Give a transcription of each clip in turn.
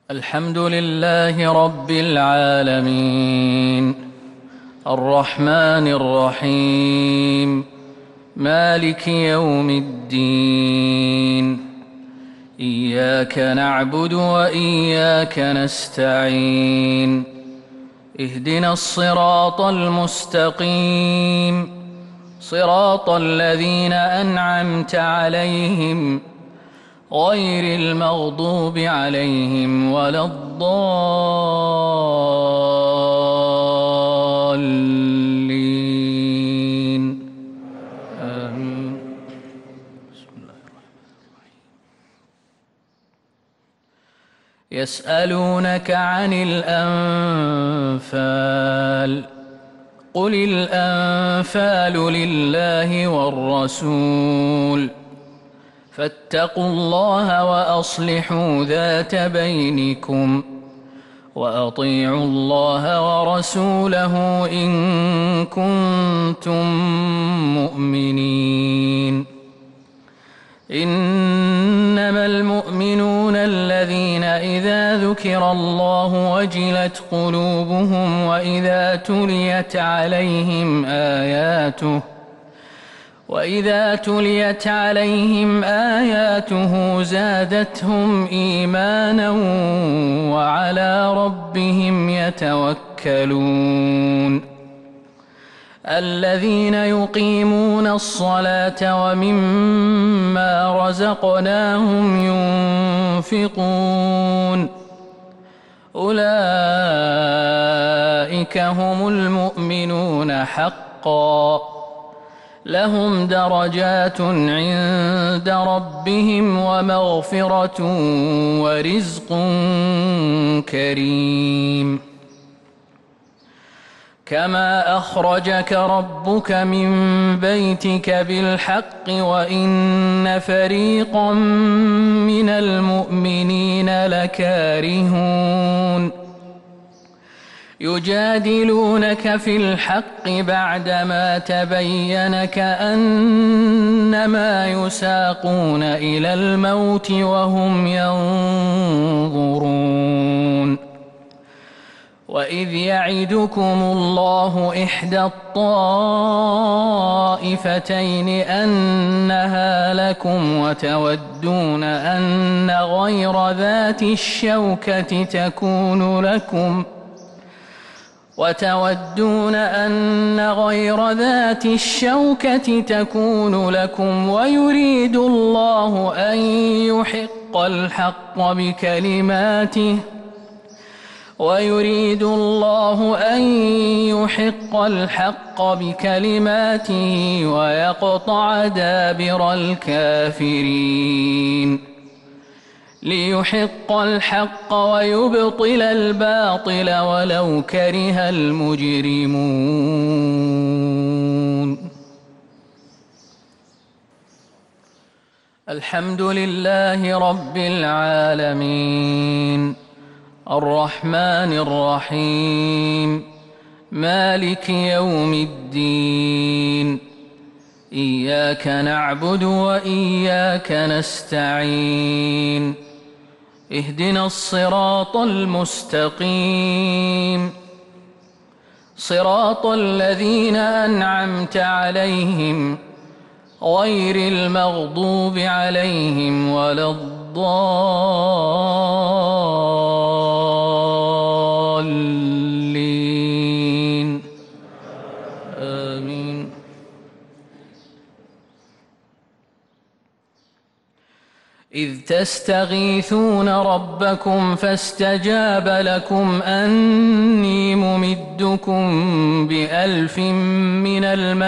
الحمد لله رب العالمين الرحمن الرحيم مالك يوم الدين إياك نعبد وإياك نستعين اهدنا الصراط المستقيم صراط الذين أنعمت عليهم غير المغضوب عليهم ولا الضالين آمين. بسم الله الرحمن الرحيم. يسألونك عن الأنفال قل الأنفال لله والرسول فاتقوا الله وأصلحوا ذات بينكم وأطيعوا الله ورسوله إن كنتم مؤمنين. إنما المؤمنون الذين إذا ذكر الله وجلت قلوبهم وإذا تليت عليهم آياته زادتهم إيمانا وعلى ربهم يتوكلون. الذين يقيمون الصلاة ومما رزقناهم ينفقون أولئك هم المؤمنون حقا لهم درجات عند ربهم ومغفرة ورزق كريم. كما أخرجك ربك من بيتك بالحق وإن فريقا من المؤمنين لكارهون يجادلونك في الحق بعدما تبين كأنما يساقون إلى الموت وهم ينظرون. وإذ يعدكم الله إحدى الطائفتين أنها لكم وتودون أن غير ذات الشوكة تكون لكم ويريد الله أن يحق الحق بكلماته ويقطع دابر الكافرين ليحق الحق ويبطل الباطل ولو كره المجرمون. الحمد لله رب العالمين الرحمن الرحيم مالك يوم الدين إياك نعبد وإياك نستعين اهدنا الصراط المستقيم صراط الذين أنعمت عليهم غير المغضوب عليهم ولا الضالين آمين. إذ تستغيثون ربكم فاستجاب لكم أني ممدكم ب1000 من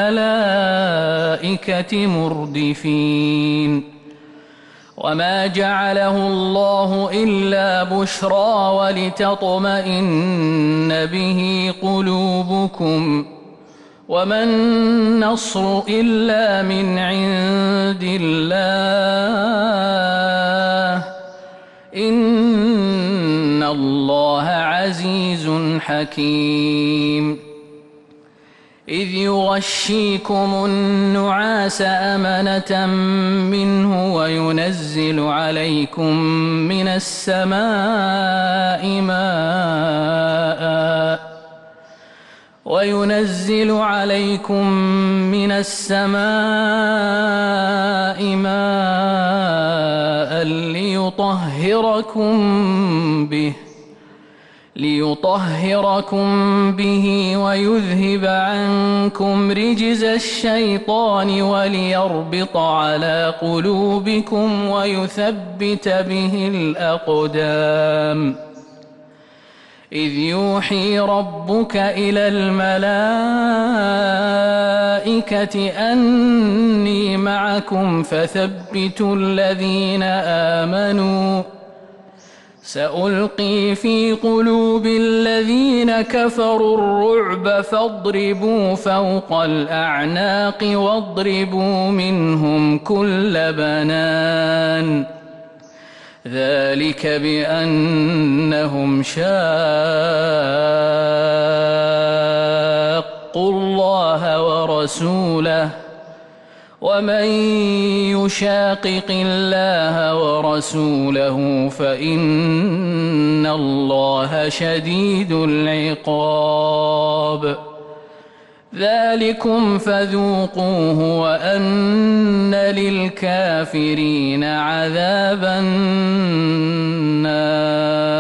الملائكة مردفين. وما جعله الله إلا بشرى ولتطمئن به قلوبكم وما النصر إلا من عند الله إن الله عزيز حكيم. إذ يغشيكم النعاس أمنة منه وينزل عليكم من السماء ماء ليطهركم به ويذهب عنكم رجز الشيطان وليربط على قلوبكم ويثبت به الأقدام. إذ يوحي ربك إلى الملائكة أني معكم فثبتوا الذين آمنوا سألقي في قلوب الذين كفروا الرعب فاضربوا فوق الأعناق واضربوا منهم كل بنان ذلك بأنهم شاقوا الله ورسوله ومن يشاقق الله ورسوله فإن الله شديد العقاب. ذلكم فذوقوه وأن للكافرين عذاب النار.